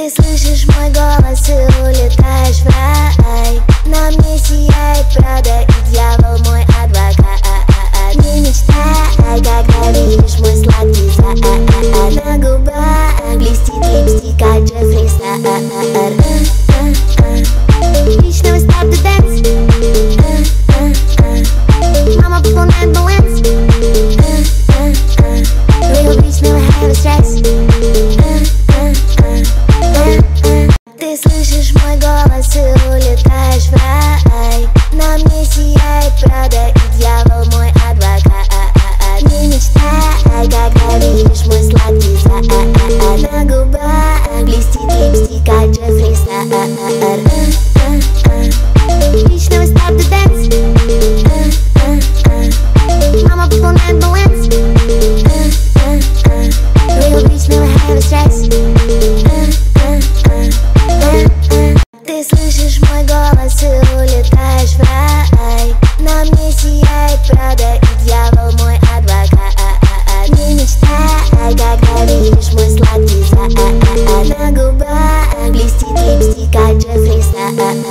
Ты слышишь мой голос и улетаешь в рай. На мне сияет Прада и дьявол мой адвокат. Не мечтай, когда видишь мой сладкий зад. На губах блестит липстик, как Джеффри Стар. Лично we stop the dance. Мама пополняет баланс. Real bitch never have a stress. Ты слышишь мой голос и улетаешь в рай. На мне сияет Прада и дьявол мой адвокат. Не мечтай, когда видишь мой сладкий зад. На губах блестит липстик, как Джеффри Стар. Лично we stop the dance. Мама пополняет баланс. Real bitch never have a stress. Ты слышишь мой голос и улетаешь в рай. На мне сияет Прада и дьявол мой адвокат. Не мечтай, когда видишь мой сладкий зад. На губах блестит липстик, как Джеффри Стар.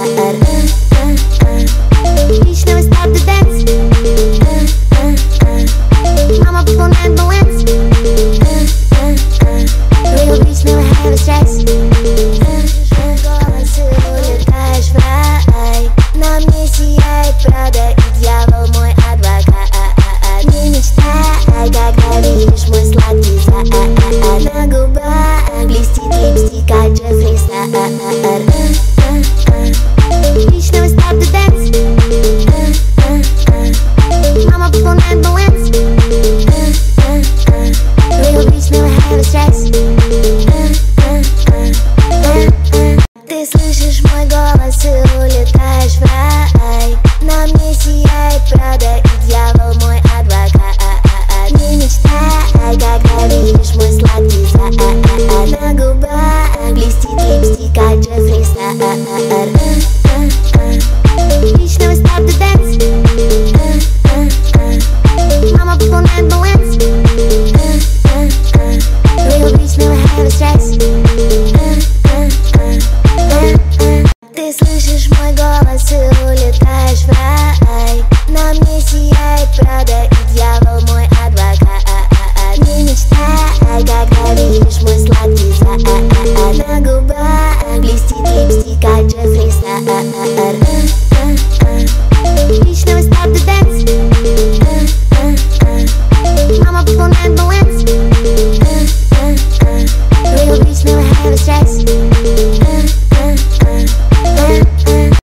Лично we stop the dance. Мама пополняет баланс. Real bitch never have a stress. На мне сияет Прада и дьявол мой адвокат. Не мечтай, когда видишь мой сладкий зад. На губах блестит липстик, как Джеффри Стар. Лично we stop the dance. Мама пополняет баланс. Real bitch never have a stress. Ты слышишь мой голос и улетаешь в рай. На мне сияет Прада и дьявол мой адвокат. Не мечтай, когда видишь мой сладкий зад. На губах блестит липстик, как Джеффри Стар. Лично we stop the dance. Мама пополняет баланс. Real bitch never have a stress. Ты слышишь мой голос и улетаешь в рай. На мне сияет Прада и дьявол мой адвокат. Не мечтай, когда видишь мой сладкий зад. На губах блестит липстик, как Джеффри Стар.